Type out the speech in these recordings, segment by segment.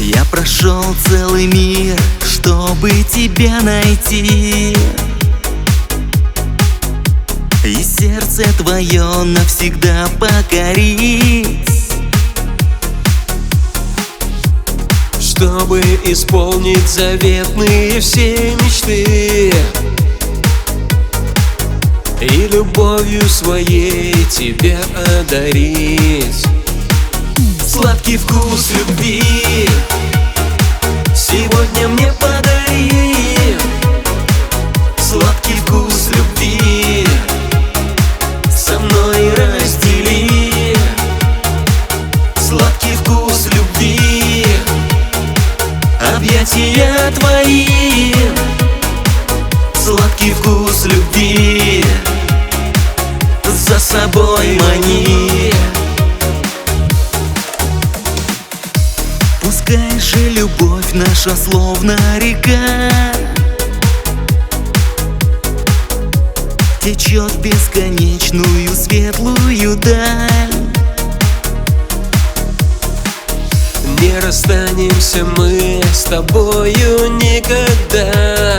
Я прошел целый мир, чтобы тебя найти, и сердце твое навсегда покорить, чтобы исполнить заветные все мечты и любовью своей тебя одарить. Сладкий вкус любви сегодня мне подари. Сладкий вкус любви со мной раздели. Сладкий вкус любви, объятия твои. Сладкий вкус любви за собой мани. Пускай же любовь наша словно река течет в бесконечную светлую даль. Не расстанемся мы с тобою никогда.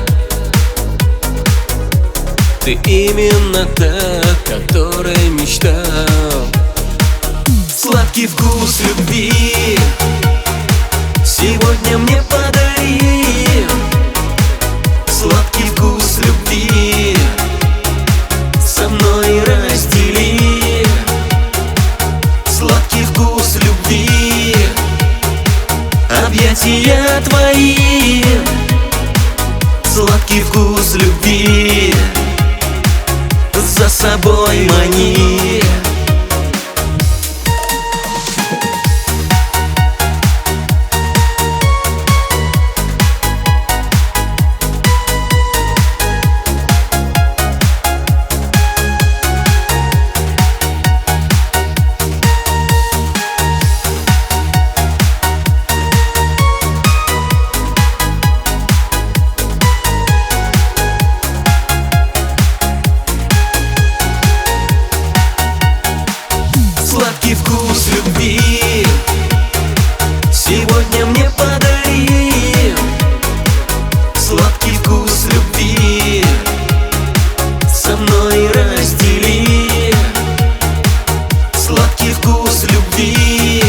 Ты именно та, которой мечтал. Сладкий вкус любви сегодня мне подари. Сладкий вкус любви со мной раздели. Сладкий вкус любви, объятия твои. Сладкий вкус любви за собой мани. Сладкий вкус любви сегодня мне подари. Сладкий вкус любви со мной раздели. Сладкий вкус любви,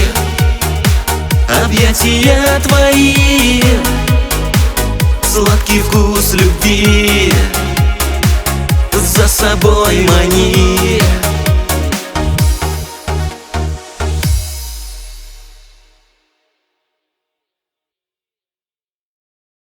объятия твои. Сладкий вкус любви за собой мани.